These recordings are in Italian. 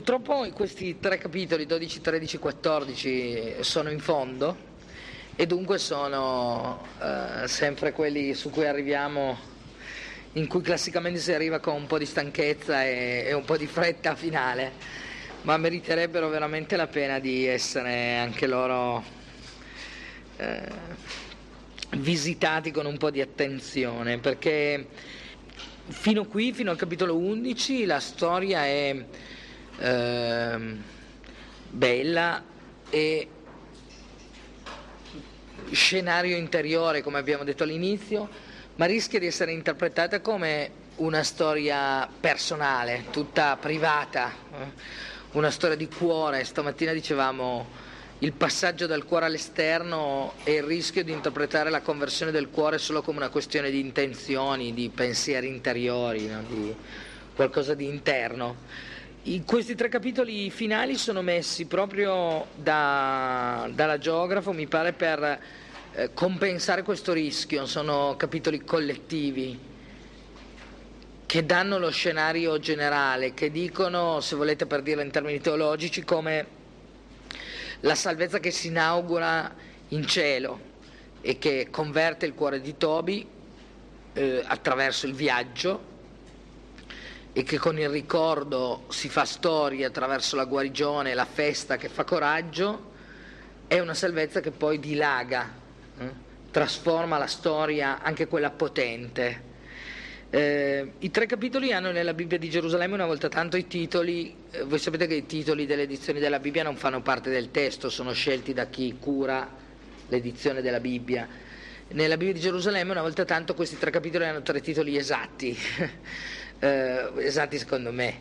Purtroppo questi tre capitoli, 12, 13, 14, sono in fondo e dunque sono sempre quelli su cui arriviamo, in cui classicamente si arriva con un po' di stanchezza e un po' di fretta finale, ma meriterebbero veramente la pena di essere anche loro visitati con un po' di attenzione, perché fino al capitolo 11, la storia è bella e scenario interiore, come abbiamo detto all'inizio, ma rischia di essere interpretata come una storia personale, tutta privata, una storia di cuore. Stamattina dicevamo il passaggio dal cuore all'esterno e il rischio di interpretare la conversione del cuore solo come una questione di intenzioni, di pensieri interiori, no? Di qualcosa di interno. Questi tre capitoli finali sono messi proprio dalla geografo, mi pare, per compensare questo rischio. Sono capitoli collettivi che danno lo scenario generale, che dicono, se volete per dirlo in termini teologici, come la salvezza che si inaugura in cielo e che converte il cuore di Tobi attraverso il viaggio, e che con il ricordo si fa storia attraverso la guarigione, la festa che fa coraggio, è una salvezza che poi dilaga, trasforma la storia, anche quella potente. I tre capitoli hanno nella Bibbia di Gerusalemme una volta tanto i titoli, voi sapete che i titoli delle edizioni della Bibbia non fanno parte del testo, sono scelti da chi cura l'edizione della Bibbia. Nella Bibbia di Gerusalemme una volta tanto questi tre capitoli hanno tre titoli esatti. Esatti secondo me,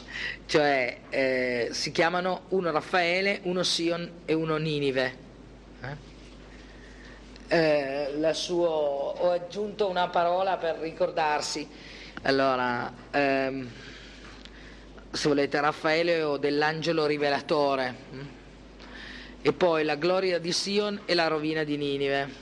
cioè si chiamano uno Raffaele, uno Sion e uno Ninive. Ho aggiunto una parola per ricordarsi. Allora, se volete, Raffaele o dell'angelo rivelatore, e poi la gloria di Sion e la rovina di Ninive.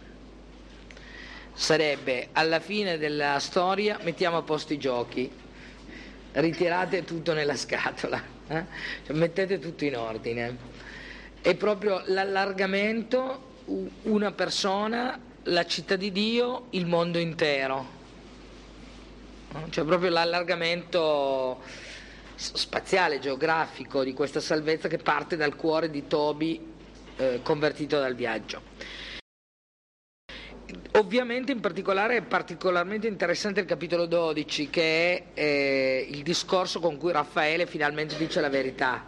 Sarebbe, alla fine della storia, mettiamo a posto i giochi, ritirate tutto nella scatola, cioè, mettete tutto in ordine. È proprio l'allargamento, una persona, la città di Dio, il mondo intero. Cioè proprio l'allargamento spaziale, geografico di questa salvezza che parte dal cuore di Tobi convertito dal viaggio. Ovviamente in particolare è particolarmente interessante il capitolo 12, che è il discorso con cui Raffaele finalmente dice la verità,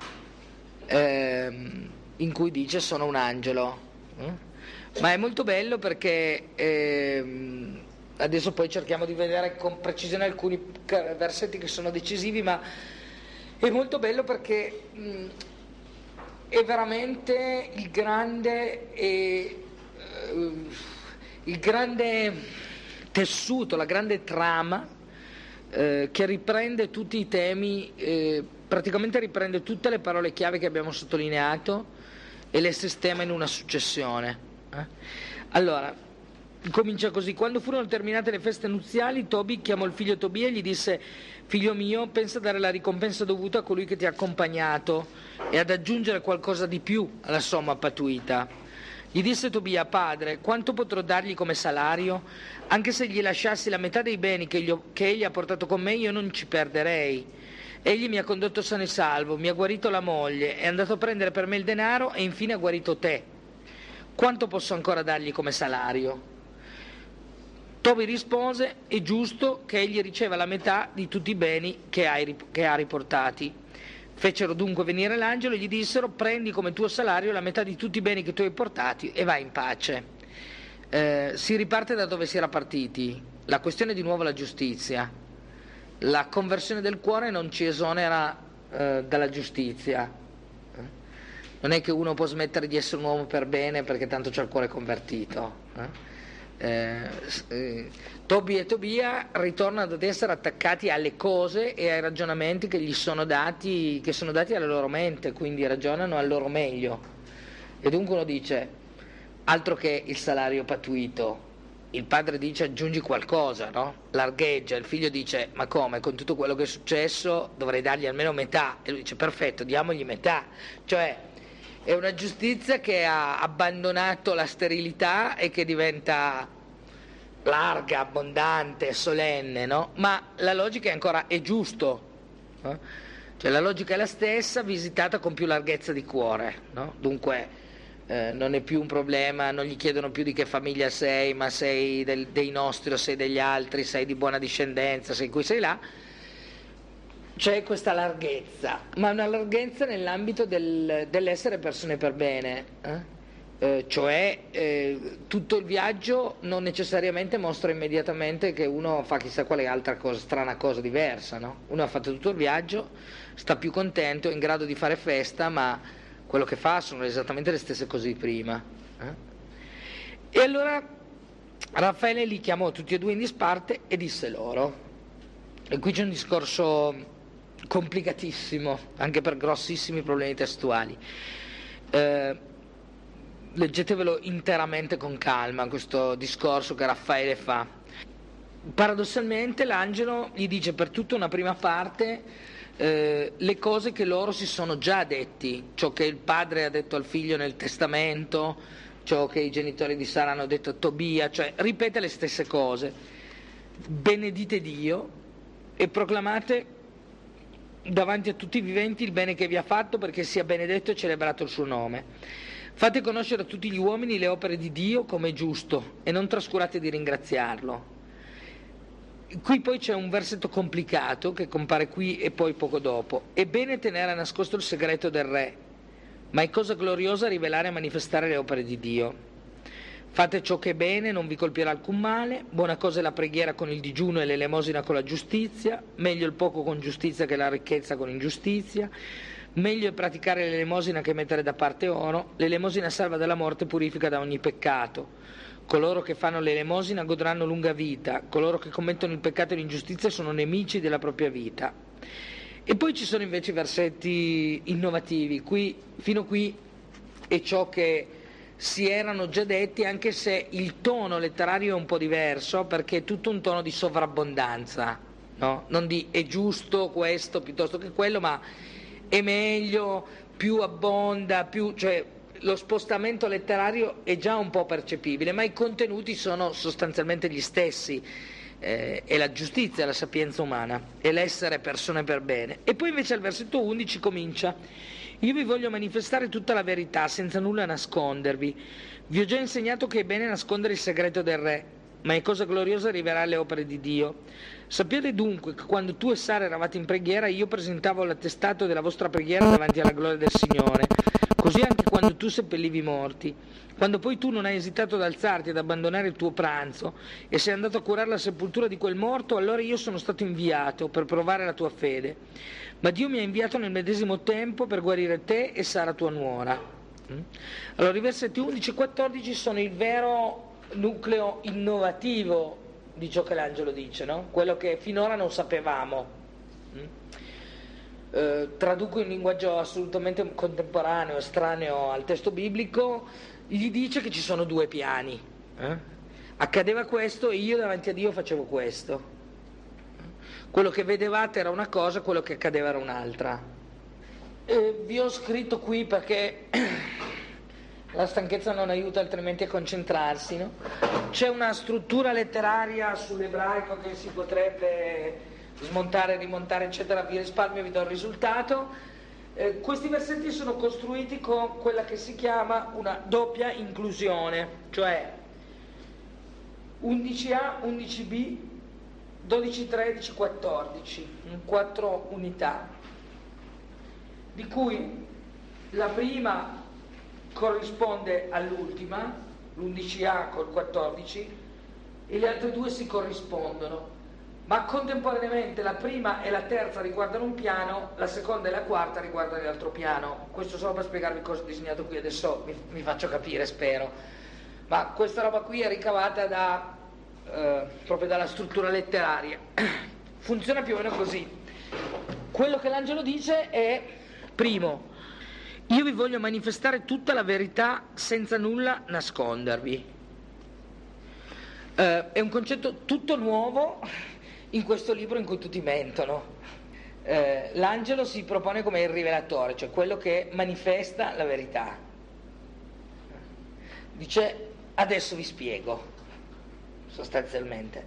in cui dice sono un angelo. Ma è molto bello perché adesso poi cerchiamo di vedere con precisione alcuni versetti che sono decisivi, ma è molto bello perché è veramente il grande tessuto, la grande trama che riprende tutti i temi, praticamente riprende tutte le parole chiave che abbiamo sottolineato e le sistema in una successione. Allora, comincia così: quando furono terminate le feste nuziali, Tobi chiamò il figlio Tobia e gli disse: figlio mio, pensa a dare la ricompensa dovuta a colui che ti ha accompagnato e ad aggiungere qualcosa di più alla somma pattuita. Gli disse Tobia: padre, quanto potrò dargli come salario? Anche se gli lasciassi la metà dei beni che egli ha portato con me, io non ci perderei. Egli mi ha condotto sano e salvo, mi ha guarito la moglie, è andato a prendere per me il denaro e infine ha guarito te. Quanto posso ancora dargli come salario? Tobi rispose: è giusto che egli riceva la metà di tutti i beni che ha riportati. Fecero dunque venire l'angelo e gli dissero: prendi come tuo salario la metà di tutti i beni che tu hai portati e vai in pace. Si riparte da dove si era partiti. La questione è di nuovo la giustizia. La conversione del cuore non ci esonera dalla giustizia. Non è che uno può smettere di essere un uomo per bene perché tanto c'ha il cuore convertito. Tobi e Tobia ritornano ad essere attaccati alle cose e ai ragionamenti che gli sono dati, che sono dati alla loro mente, quindi ragionano al loro meglio. E dunque uno dice: altro che il salario pattuito, il padre dice aggiungi qualcosa, no? Largheggia, il figlio dice ma come, con tutto quello che è successo dovrei dargli almeno metà, e lui dice perfetto, diamogli metà, cioè è una giustizia che ha abbandonato la sterilità e che diventa larga, abbondante, solenne, no? Ma la logica è giusto, no? Cioè la logica è la stessa, visitata con più larghezza di cuore, no? Dunque non è più un problema, non gli chiedono più di che famiglia sei, ma sei dei nostri o sei degli altri, sei di buona discendenza, sei qui, sei là. C'è questa larghezza, ma una larghezza nell'ambito dell'essere persone per bene, tutto il viaggio non necessariamente mostra immediatamente che uno fa chissà quale altra cosa, strana cosa diversa, no? Uno ha fatto tutto il viaggio, sta più contento, è in grado di fare festa, ma quello che fa sono esattamente le stesse cose di prima. E allora Raffaele li chiamò tutti e due in disparte e disse loro, e qui c'è un discorso complicatissimo, anche per grossissimi problemi testuali. Leggetevelo interamente con calma questo discorso che Raffaele fa. Paradossalmente l'angelo gli dice per tutta una prima parte le cose che loro si sono già detti, ciò che il padre ha detto al figlio nel testamento, ciò che i genitori di Sara hanno detto a Tobia, cioè ripete le stesse cose. Benedite Dio e proclamate davanti a tutti i viventi il bene che vi ha fatto, perché sia benedetto e celebrato il suo nome. Fate conoscere a tutti gli uomini le opere di Dio come è giusto e non trascurate di ringraziarlo. Qui poi c'è un versetto complicato che compare qui e poi poco dopo. È bene tenere nascosto il segreto del re, ma è cosa gloriosa rivelare e manifestare le opere di Dio. Fate ciò che è bene, non vi colpirà alcun male. Buona cosa è la preghiera con il digiuno e l'elemosina con la giustizia. Meglio il poco con giustizia che la ricchezza con ingiustizia. Meglio è praticare l'elemosina che mettere da parte oro. L'elemosina salva dalla morte e purifica da ogni peccato. Coloro che fanno l'elemosina godranno lunga vita, coloro che commettono il peccato e l'ingiustizia sono nemici della propria vita. E poi ci sono invece versetti innovativi, fino qui è ciò che si erano già detti, anche se il tono letterario è un po' diverso, perché è tutto un tono di sovrabbondanza, no? Non di è giusto questo piuttosto che quello, ma è meglio, più abbonda, cioè lo spostamento letterario è già un po' percepibile, ma i contenuti sono sostanzialmente gli stessi, è la giustizia, la sapienza umana, è l'essere persone per bene. E poi invece al versetto 11 comincia: io vi voglio manifestare tutta la verità senza nulla nascondervi. Vi ho già insegnato che è bene nascondere il segreto del re, ma è cosa gloriosa rivelare le opere di Dio. Sappiate dunque che quando tu e Sara eravate in preghiera, io presentavo l'attestato della vostra preghiera davanti alla gloria del Signore. Così anche quando tu seppellivi i morti. Quando poi tu non hai esitato ad alzarti ed abbandonare il tuo pranzo e sei andato a curare la sepoltura di quel morto, allora io sono stato inviato per provare la tua fede. Ma Dio mi ha inviato nel medesimo tempo per guarire te e Sara tua nuora. Allora i versetti 11 e 14 sono il vero nucleo innovativo di ciò che l'angelo dice, no? Quello che finora non sapevamo. Traduco in linguaggio assolutamente contemporaneo, estraneo al testo biblico, gli dice che ci sono due piani. Accadeva questo e io davanti a Dio facevo questo. Quello che vedevate era una cosa, quello che accadeva era un'altra. Vi ho scritto qui perché la stanchezza non aiuta altrimenti a concentrarsi, no? C'è una struttura letteraria sull'ebraico che si potrebbe smontare, rimontare, eccetera. Vi risparmio, vi do il risultato. Questi versetti sono costruiti con quella che si chiama una doppia inclusione, cioè 11a, 11b, 12, 13, 14, 4 unità, di cui la prima corrisponde all'ultima, l'11a col 14, e le altre due si corrispondono, ma contemporaneamente la prima e la terza riguardano un piano, la seconda e la quarta riguardano l'altro piano. Questo solo per spiegarvi cosa ho disegnato qui, adesso mi faccio capire, spero, ma questa roba qui è ricavata proprio dalla struttura letteraria. Funziona più o meno così. Quello che l'angelo dice è: primo, io vi voglio manifestare tutta la verità senza nulla nascondervi. È un concetto tutto nuovo in questo libro in cui tutti mentono. L'angelo si propone come il rivelatore, cioè quello che manifesta la verità. Dice: adesso vi spiego, sostanzialmente.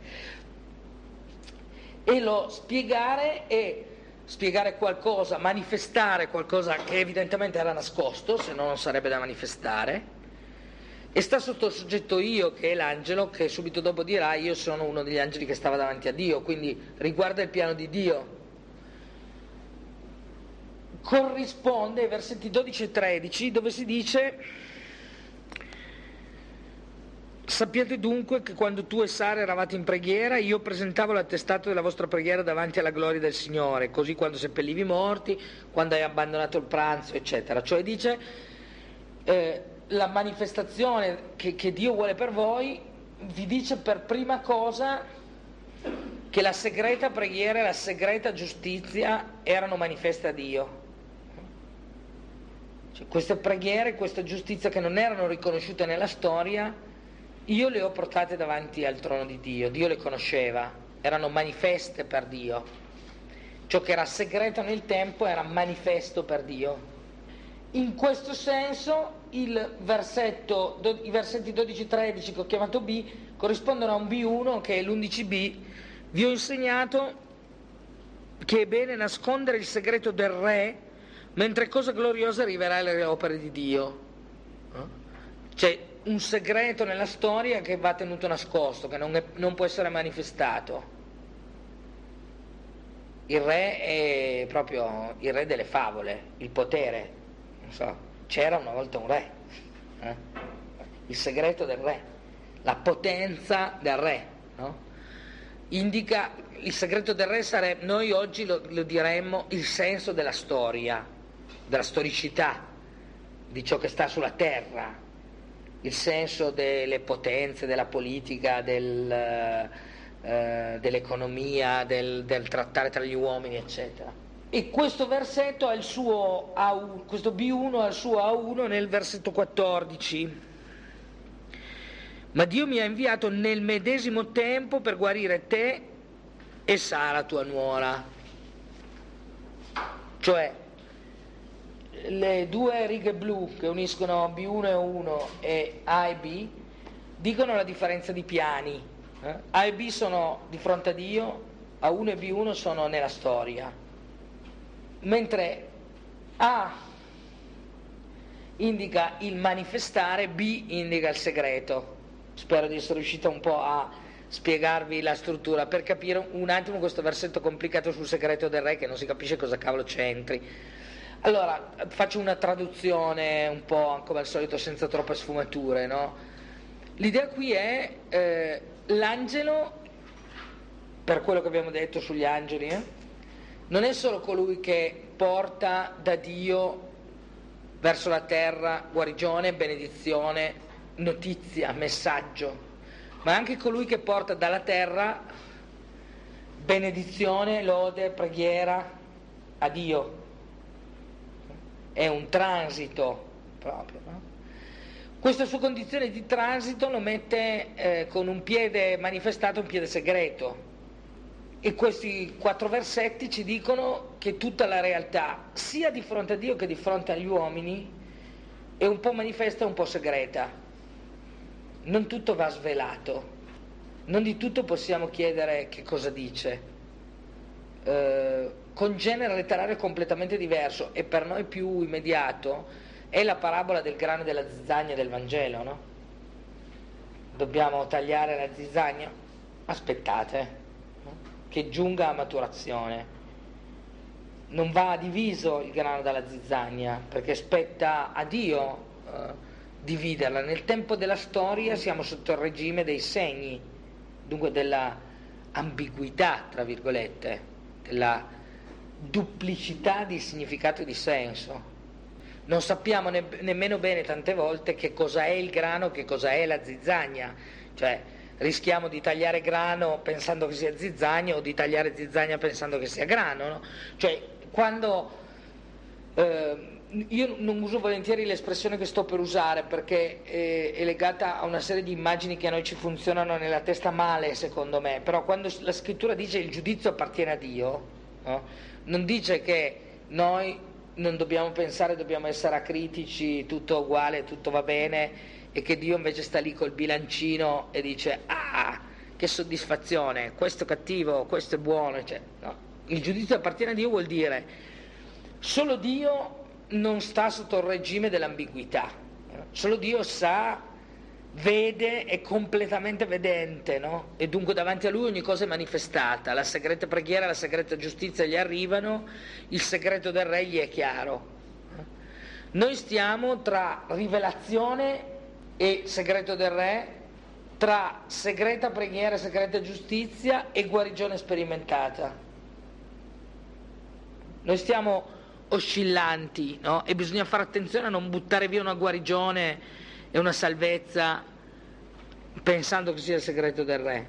E lo spiegare è spiegare qualcosa, manifestare qualcosa che evidentemente era nascosto, se no non sarebbe da manifestare, e sta sotto il soggetto io, che è l'angelo, che subito dopo dirà: io sono uno degli angeli che stava davanti a Dio, quindi riguarda il piano di Dio. Corrisponde ai versetti 12 e 13, dove si dice: sappiate dunque che quando tu e Sara eravate in preghiera, io presentavo l'attestato della vostra preghiera davanti alla gloria del Signore, così quando seppellivi i morti, quando hai abbandonato il pranzo, eccetera. Cioè dice, la manifestazione che Dio vuole per voi vi dice per prima cosa che la segreta preghiera e la segreta giustizia erano manifeste a Dio. Cioè, queste preghiere, questa giustizia che non erano riconosciute nella storia, io le ho portate davanti al trono di Dio. Dio le conosceva, erano manifeste per Dio. Ciò che era segreto nel tempo era manifesto per Dio. In questo senso i versetti 12-13 che ho chiamato B corrispondono a un B1 che è l'11B. Vi ho insegnato che è bene nascondere il segreto del re, mentre cosa gloriosa rivelare le opere di Dio. C'è un segreto nella storia che va tenuto nascosto, che non può essere manifestato. Il re è proprio il re delle favole, il potere. Non so, c'era una volta un re. Il segreto del re, la potenza del re, no? Indica, il segreto del re sarebbe, noi oggi lo diremmo, il senso della storia, della storicità, di ciò che sta sulla terra, il senso delle potenze, della politica, dell'economia, del trattare tra gli uomini, eccetera. E questo versetto ha il suo A1, questo B1 ha il suo A1 nel versetto 14. Ma Dio mi ha inviato nel medesimo tempo per guarire te e Sara tua nuora. Cioè, le due righe blu che uniscono B1 e 1 e A e B dicono la differenza di piani. A e B sono di fronte a Dio, A1 e B1 sono nella storia. Mentre A indica il manifestare, B indica il segreto. Spero di essere riuscito un po' a spiegarvi la struttura per capire un attimo questo versetto complicato sul segreto del re, che non si capisce cosa cavolo c'entri. Allora, faccio una traduzione un po' come al solito senza troppe sfumature, no? L'idea qui è l'angelo, per quello che abbiamo detto sugli angeli, non è solo colui che porta da Dio verso la terra guarigione, benedizione, notizia, messaggio, ma anche colui che porta dalla terra benedizione, lode, preghiera a Dio. È un transito proprio, no? Questa sua condizione di transito lo mette con un piede manifestato e un piede segreto. E questi 4 versetti ci dicono che tutta la realtà, sia di fronte a Dio che di fronte agli uomini, è un po' manifesta e un po' segreta. Non tutto va svelato, non di tutto possiamo chiedere che cosa dice. Con genere letterario completamente diverso e per noi più immediato è la parabola del grano e della zizzania del Vangelo, no? Dobbiamo tagliare la zizzania? Aspettate, che giunga a maturazione. Non va diviso il grano dalla zizzania, perché spetta a Dio dividerla. Nel tempo della storia siamo sotto il regime dei segni, dunque della ambiguità, tra virgolette, della duplicità di significato e di senso. Non sappiamo nemmeno bene tante volte che cosa è il grano, che cosa è la zizzania, cioè rischiamo di tagliare grano pensando che sia zizzania o di tagliare zizzania pensando che sia grano, no? Cioè quando Io non uso volentieri l'espressione che sto per usare perché è legata a una serie di immagini che a noi ci funzionano nella testa male, secondo me, però quando la scrittura dice il giudizio appartiene a Dio, no? Non dice che noi non dobbiamo pensare, dobbiamo essere acritici, tutto uguale, tutto va bene, e che Dio invece sta lì col bilancino e dice che soddisfazione, questo è cattivo, questo è buono, cioè, no. Il giudizio appartiene a Dio vuol dire solo Dio non sta sotto il regime dell'ambiguità, solo Dio sa, vede, è completamente vedente, no? E dunque davanti a Lui ogni cosa è manifestata, la segreta preghiera, la segreta giustizia gli arrivano, il segreto del Re gli è chiaro. Noi stiamo tra rivelazione e segreto del Re, tra segreta preghiera, segreta giustizia e guarigione sperimentata. Noi stiamo oscillanti, no? E bisogna fare attenzione a non buttare via una guarigione e una salvezza pensando che sia il segreto del Re.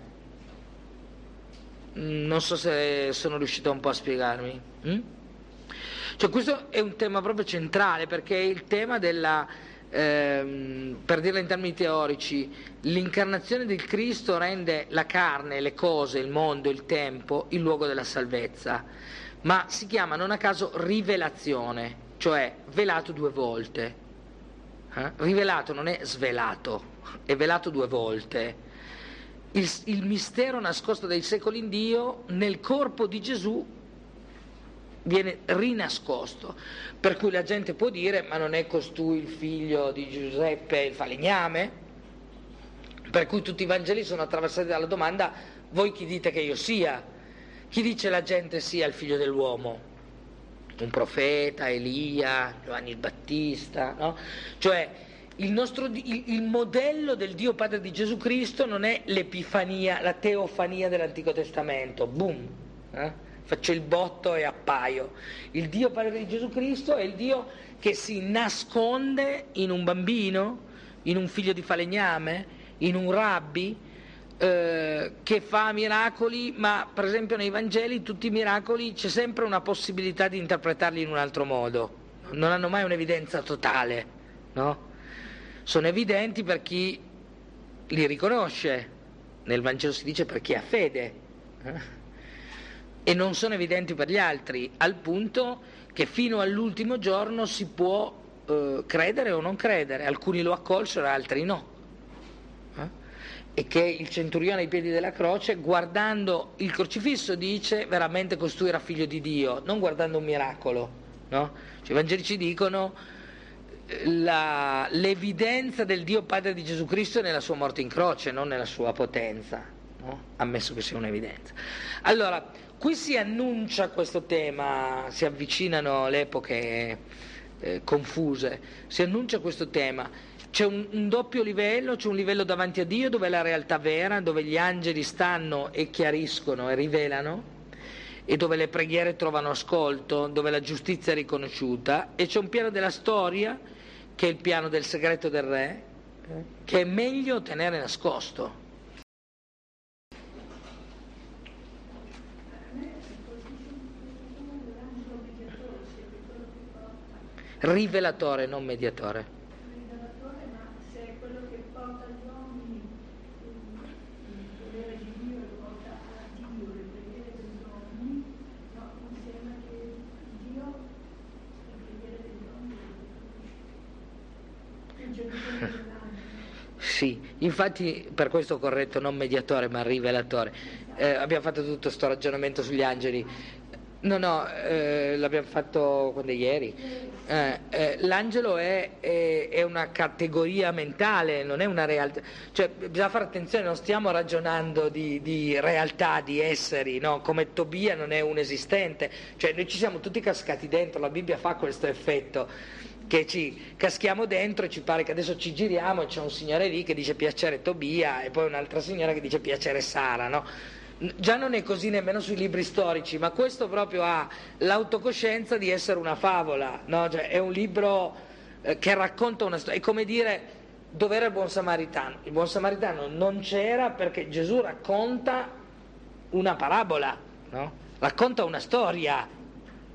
Non so se sono riuscito un po' a spiegarmi. Cioè, questo è un tema proprio centrale, perché è il tema della, per dirla in termini teorici, l'incarnazione del Cristo rende la carne, le cose, il mondo, il tempo, il luogo della salvezza. Ma si chiama non a caso rivelazione, cioè velato due volte. Rivelato non è svelato, è velato due volte. Il mistero nascosto dai secoli in Dio nel corpo di Gesù viene rinascosto, per cui la gente può dire ma non è costui il figlio di Giuseppe il falegname? Per cui tutti i Vangeli sono attraversati dalla domanda: voi chi dite che io sia? Chi dice la gente sia il figlio dell'uomo? Un profeta, Elia, Giovanni il Battista, no? Cioè il modello del Dio Padre di Gesù Cristo non è l'epifania, la teofania dell'Antico Testamento, boom, faccio il botto e appaio. Il Dio Padre di Gesù Cristo è il Dio che si nasconde in un bambino, in un figlio di falegname, in un rabbi, che fa miracoli, ma per esempio nei Vangeli tutti i miracoli c'è sempre una possibilità di interpretarli in un altro modo, non hanno mai un'evidenza totale, no? Sono evidenti per chi li riconosce, nel Vangelo si dice per chi ha fede, e non sono evidenti per gli altri, al punto che fino all'ultimo giorno si può credere o non credere, alcuni lo accolsero, altri no. E che il centurione ai piedi della croce, guardando il crocifisso, dice veramente costui era figlio di Dio, non guardando un miracolo, no? Cioè, i Vangeli ci dicono l'evidenza del Dio Padre di Gesù Cristo è nella sua morte in croce, non nella sua potenza, no? Ammesso che sia un'evidenza. Allora, qui si annuncia questo tema, si avvicinano le epoche confuse, si annuncia questo tema. C'è un doppio livello, c'è un livello davanti a Dio dove è la realtà vera, dove gli angeli stanno e chiariscono e rivelano, e dove le preghiere trovano ascolto, dove la giustizia è riconosciuta, e c'è un piano della storia, che è il piano del segreto del Re, che è meglio tenere nascosto. Rivelatore, non mediatore. Sì, infatti per questo ho corretto non mediatore ma rivelatore. Abbiamo fatto tutto questo ragionamento sugli angeli. No, l'abbiamo fatto quando è ieri. L'angelo è una categoria mentale, non è una realtà. Cioè, bisogna fare attenzione, non stiamo ragionando di realtà, di esseri, no? Come Tobia non è un esistente. Cioè, noi ci siamo tutti cascati dentro, la Bibbia fa questo effetto, che ci caschiamo dentro e ci pare che adesso ci giriamo e c'è un signore lì che dice piacere Tobia e poi un'altra signora che dice piacere Sara, no? Già non è così nemmeno sui libri storici, ma questo proprio ha l'autocoscienza di essere una favola, no? Cioè, è un libro che racconta una storia, è come dire dov'era il buon samaritano. Il buon samaritano non c'era perché Gesù racconta una parabola, no? Racconta una storia,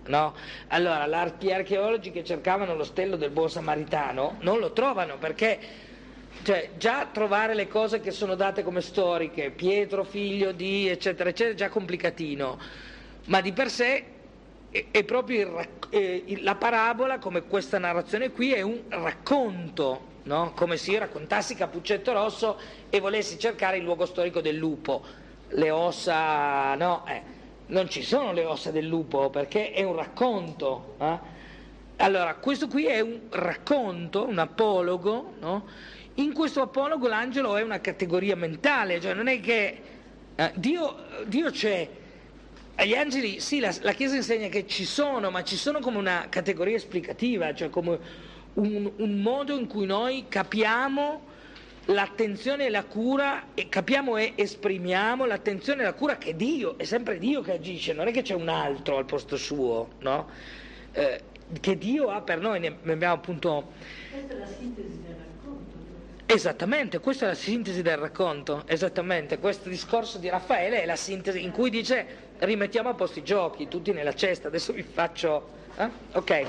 no? Allora, gli archeologi che cercavano l'ostello del buon samaritano non lo trovano, perché cioè, già trovare le cose che sono date come storiche, Pietro figlio di eccetera eccetera, è già complicatino, ma di per sé è proprio la parabola, come questa narrazione qui, è un racconto, no? Come se io raccontassi Cappuccetto Rosso e volessi cercare il luogo storico del lupo, le ossa, no? Non ci sono le ossa del lupo, perché è un racconto. Allora, questo qui è un racconto, un apologo, no? In questo apologo l'angelo è una categoria mentale, cioè non è che Dio c'è. Agli angeli, sì, la Chiesa insegna che ci sono, ma ci sono come una categoria esplicativa, cioè come un modo in cui noi capiamo l'attenzione e la cura, e capiamo e esprimiamo l'attenzione e la cura che Dio, è sempre Dio che agisce, non è che c'è un altro al posto suo, no? Che Dio ha per noi, ne abbiamo appunto... Questa è la sintesi del racconto. Esattamente, questa è la sintesi del racconto, esattamente, questo discorso di Raffaele è la sintesi in cui dice rimettiamo a posto i giochi, tutti nella cesta, adesso vi faccio... Ok.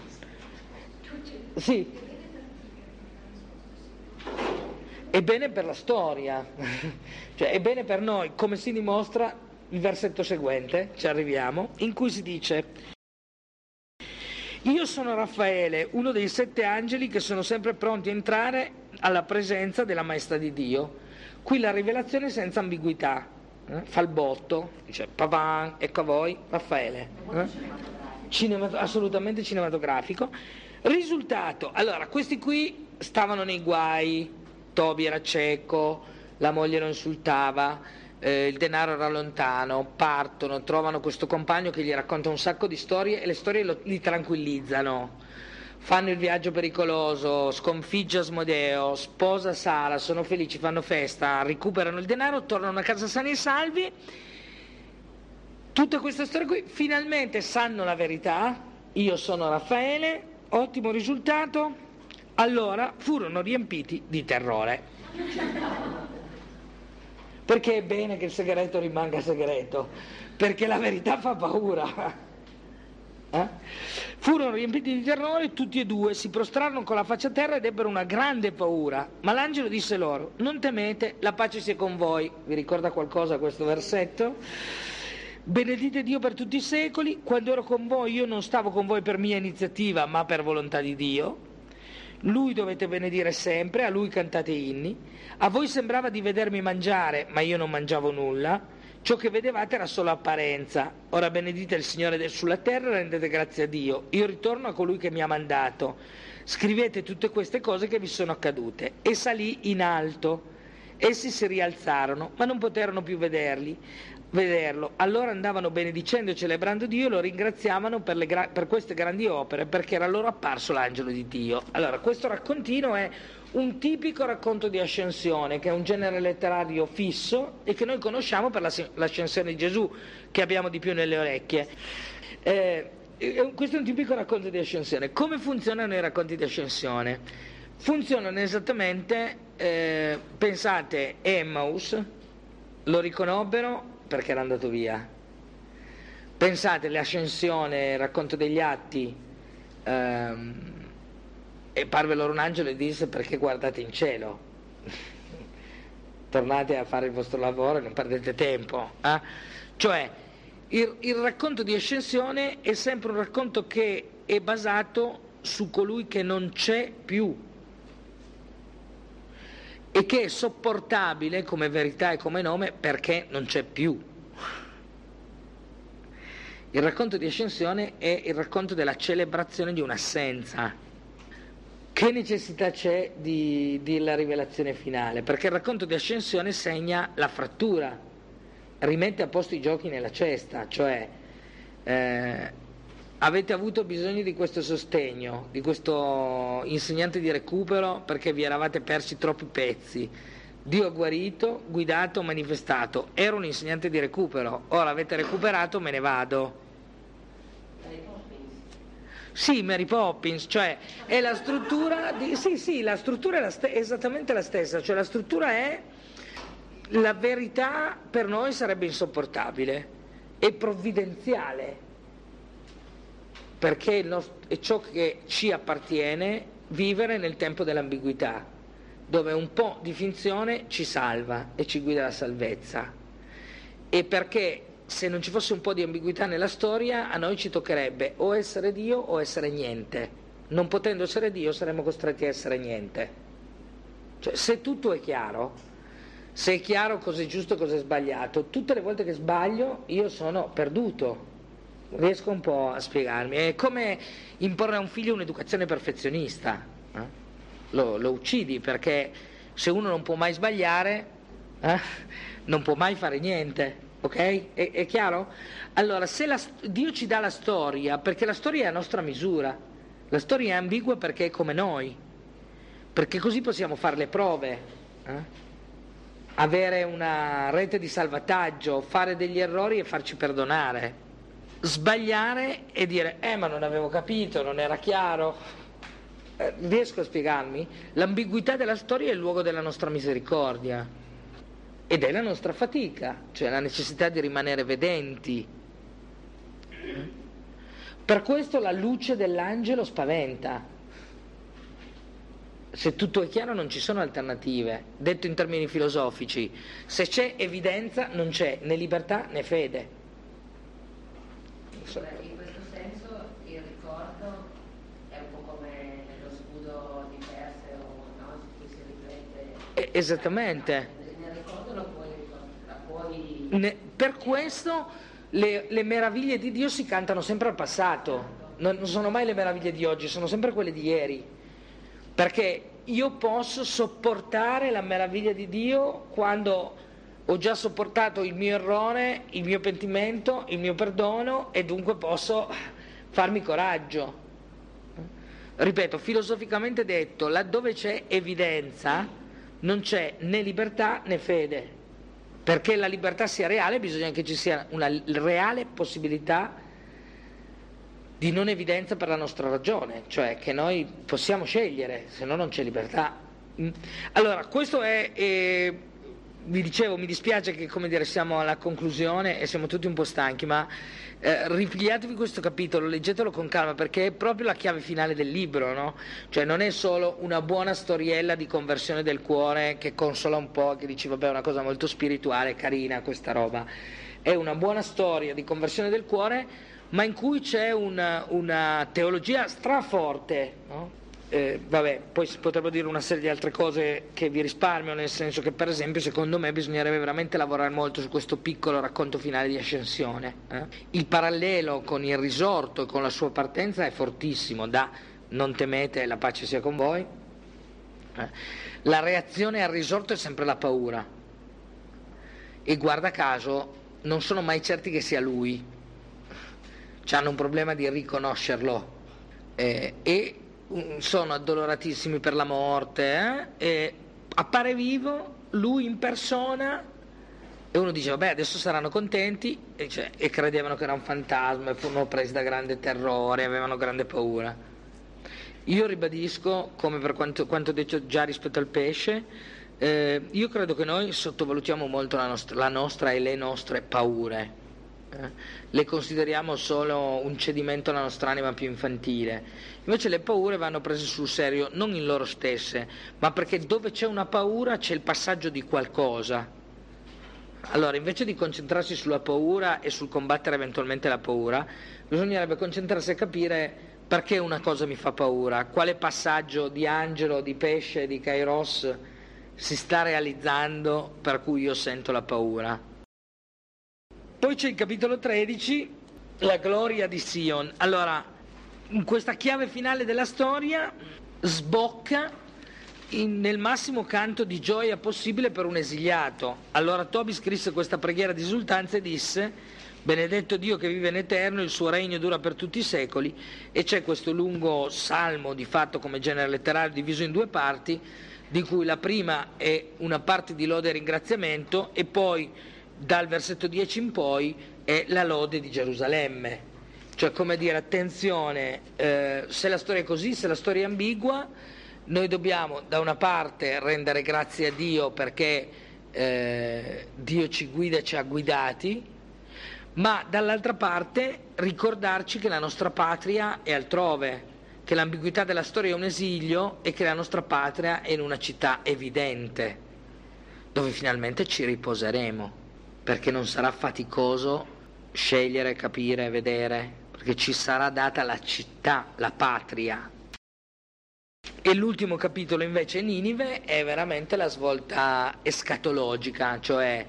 Sì. È bene per la storia, cioè è bene per noi, come si dimostra il versetto seguente, ci arriviamo, in cui si dice: io sono Raffaele, uno dei 7 angeli che sono sempre pronti a entrare alla presenza della maestà di Dio. Qui la rivelazione senza ambiguità, fa il botto, dice pavan, ecco a voi Raffaele, assolutamente cinematografico. Risultato, allora questi qui stavano nei guai, Tobi era cieco, la moglie lo insultava, il denaro era lontano, partono, trovano questo compagno che gli racconta un sacco di storie e le storie li tranquillizzano. Fanno il viaggio pericoloso, sconfigge Asmodeo, sposa Sara, sono felici, fanno festa, recuperano il denaro, tornano a casa sani e salvi. Tutte queste storie qui finalmente sanno la verità, io sono Raffaele, ottimo risultato. Allora furono riempiti di terrore, perché è bene che il segreto rimanga segreto, perché la verità fa paura. Furono riempiti di terrore, tutti e due si prostrarono con la faccia a terra ed ebbero una grande paura, ma l'angelo disse loro: non temete, la pace sia con voi. Vi ricorda qualcosa questo versetto? Benedite Dio per tutti i secoli. Quando ero con voi io non stavo con voi per mia iniziativa ma per volontà di Dio. Lui dovete benedire sempre, a lui cantate inni. A voi sembrava di vedermi mangiare, ma io non mangiavo nulla. Ciò che vedevate era solo apparenza. Ora benedite il Signore sulla terra e rendete grazie a Dio. Io ritorno a colui che mi ha mandato. Scrivete tutte queste cose che vi sono accadute. E salì in alto. Essi si rialzarono, ma non poterono più vederlo. Allora andavano benedicendo e celebrando Dio e lo ringraziavano per queste grandi opere, perché era loro apparso l'angelo di Dio. Allora, questo raccontino è un tipico racconto di ascensione, che è un genere letterario fisso e che noi conosciamo per l'ascensione di Gesù, che abbiamo di più nelle orecchie. Questo è un tipico racconto di ascensione. Come funzionano i racconti di ascensione? Funzionano esattamente, pensate, Emmaus lo riconobbero perché era andato via. Pensate, l'ascensione, il racconto degli Atti, e parve loro un angelo e disse: perché guardate in cielo? Tornate a fare il vostro lavoro e non perdete tempo. Cioè, il racconto di ascensione è sempre un racconto che è basato su colui che non c'è più e che è sopportabile come verità e come nome perché non c'è più. Il racconto di ascensione è il racconto della celebrazione di un'assenza. Che necessità c'è di la rivelazione finale? Perché il racconto di ascensione segna la frattura, rimette a posto i giochi nella cesta, cioè avete avuto bisogno di questo sostegno, di questo insegnante di recupero perché vi eravate persi troppi pezzi. Dio ha guarito, guidato, manifestato. Ero un insegnante di recupero, ora avete recuperato, me ne vado. Sì, Mary Poppins, cioè è la struttura la struttura è esattamente la stessa, cioè la struttura è: la verità per noi sarebbe insopportabile, è provvidenziale. perché è ciò che ci appartiene vivere nel tempo dell'ambiguità, dove un po' di finzione ci salva e ci guida alla salvezza, e perché se non ci fosse un po' di ambiguità nella storia a noi ci toccherebbe o essere Dio o essere niente. Non potendo essere Dio saremmo costretti a essere niente. Cioè, se tutto è chiaro, se è chiaro cosa è giusto e cosa è sbagliato, tutte le volte che sbaglio io sono perduto. Riesco un po' a spiegarmi. È come imporre a un figlio un'educazione perfezionista. Lo uccidi, perché se uno non può mai sbagliare, non può mai fare niente. Ok? È chiaro? Allora, se Dio ci dà la storia, perché la storia è a nostra misura, la storia è ambigua perché è come noi, perché così possiamo fare le prove, avere una rete di salvataggio, fare degli errori e farci perdonare. Sbagliare e dire ma non avevo capito, non era chiaro. Riesco a spiegarmi? L'ambiguità della storia è il luogo della nostra misericordia ed è la nostra fatica, cioè la necessità di rimanere vedenti. Per questo la luce dell'angelo spaventa. Se tutto è chiaro non ci sono alternative. Detto in termini filosofici, se c'è evidenza non c'è né libertà né fede. In questo senso il ricordo è un po' come lo scudo di Perseo, no? Su cui si riflette. Esattamente. Nel ricordo la puoi... Per questo le meraviglie di Dio si cantano sempre al passato, non sono mai le meraviglie di oggi, sono sempre quelle di ieri, perché io posso sopportare la meraviglia di Dio quando ho già sopportato il mio errore, il mio pentimento, il mio perdono, e dunque posso farmi coraggio. Ripeto, filosoficamente detto, laddove c'è evidenza non c'è né libertà né fede. Perché la libertà sia reale bisogna che ci sia una reale possibilità di non evidenza per la nostra ragione, cioè che noi possiamo scegliere, se no non c'è libertà. Allora, questo è vi dicevo, mi dispiace che, come dire, siamo alla conclusione e siamo tutti un po' stanchi, ma ripigliatevi questo capitolo, leggetelo con calma, perché è proprio la chiave finale del libro, no? Cioè non è solo una buona storiella di conversione del cuore che consola un po', che dici vabbè è una cosa molto spirituale, carina questa roba, è una buona storia di conversione del cuore, ma in cui c'è una teologia straforte, no? Vabbè, poi si potrebbero dire una serie di altre cose che vi risparmio, nel senso che per esempio secondo me bisognerebbe veramente lavorare molto su questo piccolo racconto finale di Ascensione. Il parallelo con il risorto e con la sua partenza è fortissimo, da non temete, la pace sia con voi. La reazione al risorto è sempre la paura, e guarda caso non sono mai certi che sia lui, hanno un problema di riconoscerlo, e sono addoloratissimi per la morte, e appare vivo lui in persona e uno dice vabbè adesso saranno contenti, e credevano che era un fantasma e furono presi da grande terrore, avevano grande paura. Io ribadisco, come per quanto detto già rispetto al pesce, io credo che noi sottovalutiamo molto la nostra e le nostre paure. Le consideriamo solo un cedimento alla nostra anima più infantile, invece le paure vanno prese sul serio, non in loro stesse, ma perché dove c'è una paura c'è il passaggio di qualcosa. Allora, invece di concentrarsi sulla paura e sul combattere eventualmente la paura, bisognerebbe concentrarsi a capire perché una cosa mi fa paura, quale passaggio di angelo, di pesce, di kairos si sta realizzando per cui io sento la paura. Poi c'è il capitolo 13, la gloria di Sion. Allora, in questa chiave finale della storia sbocca nel massimo canto di gioia possibile per un esiliato. Allora Tobi scrisse questa preghiera di esultanza e disse: benedetto Dio che vive in eterno, il suo regno dura per tutti i secoli. E c'è questo lungo salmo, di fatto come genere letterario, diviso in due parti, di cui la prima è una parte di lode e ringraziamento, e poi dal versetto 10 in poi è la lode di Gerusalemme, cioè come dire attenzione, se la storia è così, se la storia è ambigua, noi dobbiamo da una parte rendere grazie a Dio perché Dio ci guida e ci ha guidati, ma dall'altra parte ricordarci che la nostra patria è altrove, che l'ambiguità della storia è un esilio e che la nostra patria è in una città evidente, dove finalmente ci riposeremo, perché non sarà faticoso scegliere, capire, vedere, perché ci sarà data la città, la patria. E l'ultimo capitolo invece, Ninive, è veramente la svolta escatologica, cioè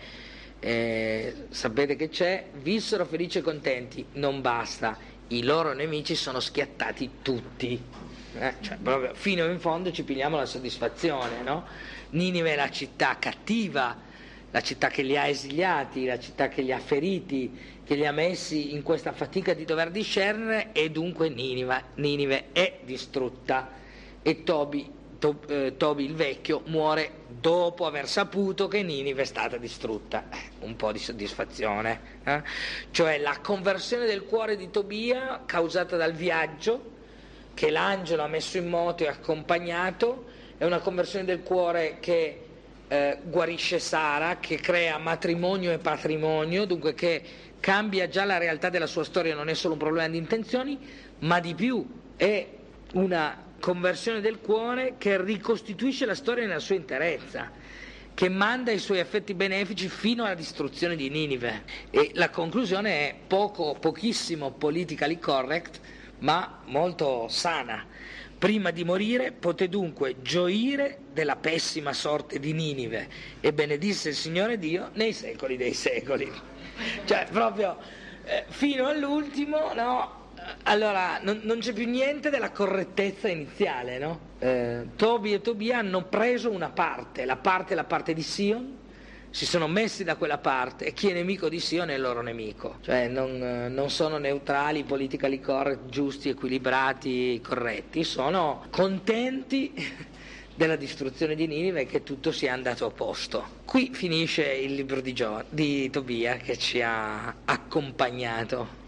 sapete che c'è, vissero felici e contenti, non basta, i loro nemici sono schiattati tutti, cioè proprio fino in fondo ci pigliamo la soddisfazione, no? Ninive è la città cattiva, la città che li ha esiliati, la città che li ha feriti, che li ha messi in questa fatica di dover discernere, e dunque Ninive è distrutta. E Tobi il vecchio muore dopo aver saputo che Ninive è stata distrutta. Un po' di soddisfazione, cioè la conversione del cuore di Tobia causata dal viaggio che l'angelo ha messo in moto e accompagnato, è una conversione del cuore che guarisce Sara, che crea matrimonio e patrimonio, dunque che cambia già la realtà della sua storia, non è solo un problema di intenzioni, ma di più è una conversione del cuore che ricostituisce la storia nella sua interezza, che manda i suoi effetti benefici fino alla distruzione di Ninive. E la conclusione è pochissimo politically correct, ma molto sana. Prima di morire poté dunque gioire della pessima sorte di Ninive e benedisse il Signore Dio nei secoli dei secoli. Cioè proprio fino all'ultimo, no? Allora non c'è più niente della correttezza iniziale, no? Tobi e Tobia hanno preso una parte, la parte di Sion, si sono messi da quella parte, e chi è nemico di Sion è il loro nemico, cioè non sono neutrali, politically correct, giusti, equilibrati, corretti, sono contenti della distruzione di Ninive e che tutto sia andato a posto. Qui finisce il libro di Tobia che ci ha accompagnato.